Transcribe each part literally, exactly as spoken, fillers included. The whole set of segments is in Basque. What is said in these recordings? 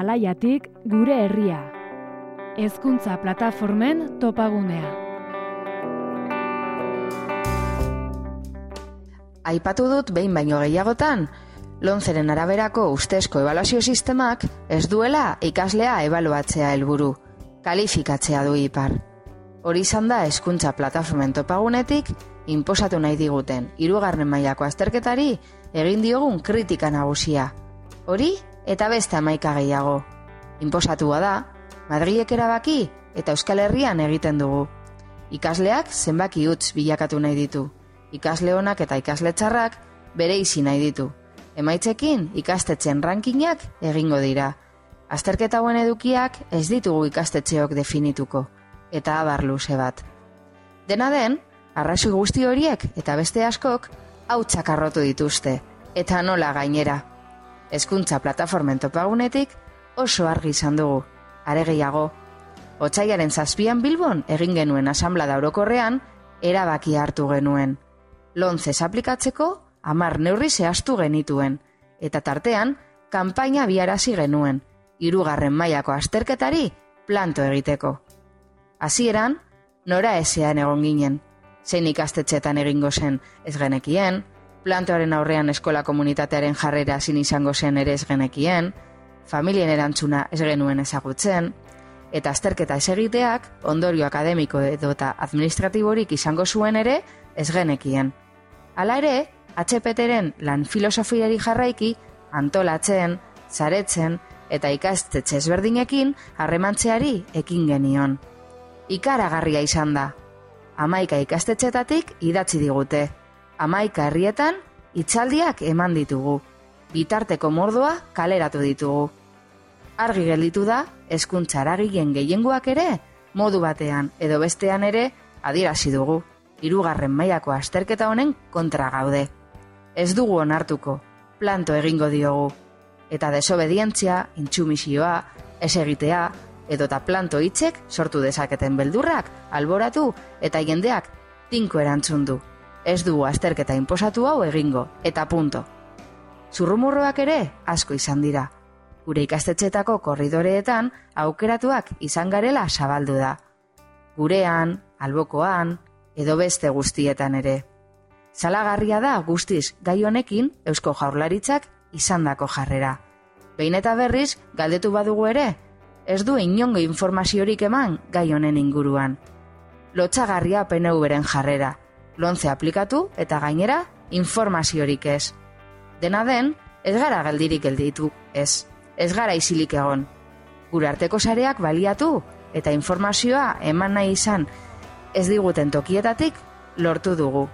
Talaiatik gure herria. Hezkuntza plataformen topagunea. Aipatu dut behin baino gehiagotan, Lomceren araberako ustezko ebaluazio sistemak ez duela ikaslea ebaluatzea helburu, kalifikatzea du ipar. Hori izan da hezkuntza plataformen topagunetik inposatu nahi diguten hirugarren mailako azterketari egin diogun kritika nagusia. Hori eta beste hamaika gehiago. Inposatua da, Madrilek erabaki eta Euskal Herrian egiten dugu. Ikasleak zenbaki huts bilakatu nahi ditu. Ikasle onak eta ikasle txarrak bere izi nahi ditu. Emaitzekin ikastetxen rankinak egingo dira. Azterketa hauen edukiak ez ditugu ikastetxeok definituko, eta abar luze bat. Dena den, arrazoi guzti horiek eta beste askok hautsak arrotu dituzte, eta nola gainera. Hezkuntza plataformen topagunetik oso argi izan dugu, are gehiago. Otsailaren zazpian Bilbon egin genuen asanblada orokorrean erabakia hartu genuen. Lomcez aplikatzeko hamar neurri zehaztu genituen, eta tartean kanpaina biarazi genuen, hirugarren mailako azterketari planto egiteko. Hasieran, nora ezean egon ginen, zein ikastetxetan egingo zen ez genekien, plantoaren aurrean eskola komunitatearen jarrera zin izango zen ere ez genekien, familien erantzuna ez genuen ezagutzen, eta azterketa ez egiteak ondorio akademiko edota administratiborik izango zuen ere ez genekien. Hala ere, H P T-ren lan filosofiari jarraiki antolatzen, zaretzen eta ikastetxe ezberdinekin harremantzeari ekin genion. Ikaragarria izan da. Hamaika ikastetxetatik idatzi digute. Hamaika herrietan hitzaldiak eman ditugu. Bitarteko mordoa kaleratu ditugu. Argi gelditu da, hezkuntza eragileen gehiengoak ere, modu batean edo bestean ere adierazi dugu. Hirugarren mailako azterketa honen kontra gaude. Ez dugu onartuko, planto egingo diogu. Eta desobedientzia, intsumisioa, ez egitea, edota planto hitzek sortu dezaketen beldurrak, alboratu eta jendeak tinko erantzun du. Ez dugu azterketa inposatu hau egingo, eta punto. Zurrumurroak ere asko izan dira. Gure ikastetxetako korridoreetan aukeratuak izan garela zabaldu da. Gurean, albokoan, edo beste guztietan ere. Salagarria da guztiz gai honekin Eusko Jaurlaritzak izandako jarrera. Behin eta berriz galdetu badugu ere, ez du inongo informaziorik eman gai honen inguruan. Lotsagarria P N V-ren jarrera, Lomce aplikatu eta gainera informaziorik ez. Dena den, ez gara geldirik gelditu, ez. Ez gara isilik egon. Gure arteko sareak baliatu eta informazioa eman nahi izan ez diguten tokietatik lortu dugu.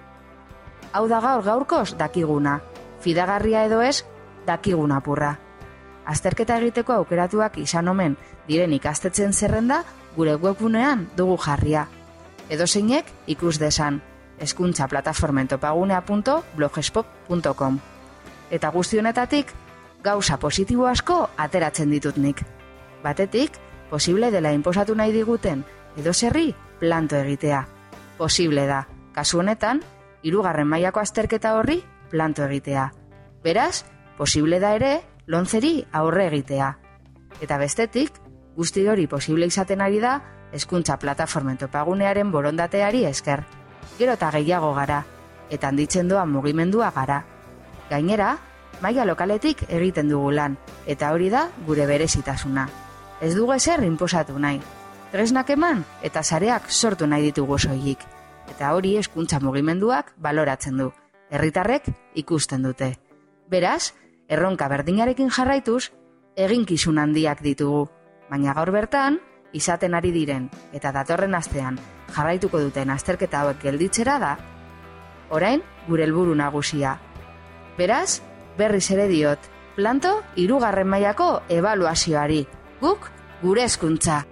Hau da gaur gaurkoz dakiguna, fidagarria edo ez dakiguna apurra. Azterketa egiteko aukeratuak izan omen diren ikastetxen zerrenda gure webgunean dugu jarria. Edozeinek ikus desan, hezkuntza plataformen topagunea punto blogspot punto com. Eta guzti honetatik, gauza positibo asko ateratzen ditut nik. Batetik, posible dela inposatu nahi diguten edozerri planto egitea. Posible da, kasu honetan, hirugarren mailako azterketa horri planto egitea. Beraz, posible da ere, Lomceri aurre egitea. Eta bestetik, guzti hori posible izaten ari da, hezkuntza plataformen topagunearen borondateari esker. Gero eta gehiago gara, eta handitzen doa mugimendua gara. Gainera, maila lokaletik egiten dugu lan, eta hori da gure berezitasuna. Ez dugu ezer inposatu nahi. Tresnak eman eta sareak sortu nahi ditugu soilik. Eta hori hezkuntza mugimenduak baloratzen du. Herritarrek ikusten dute. Beraz, erronka berdinarekin jarraituz, eginkizun handiak ditugu. Baina gaur bertan, izaten ari diren eta datorren astean jarraituko duten azterketa hauek gelditzera da, orain gure helburu nagusia. Beraz, berriz ere diot, planto hirugarren mailako ebaluazioari. Guk gure hezkuntza.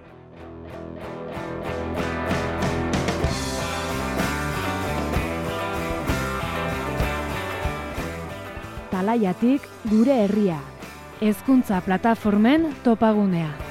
Talaiatik gure herria. Hezkuntza plataformen topagunea.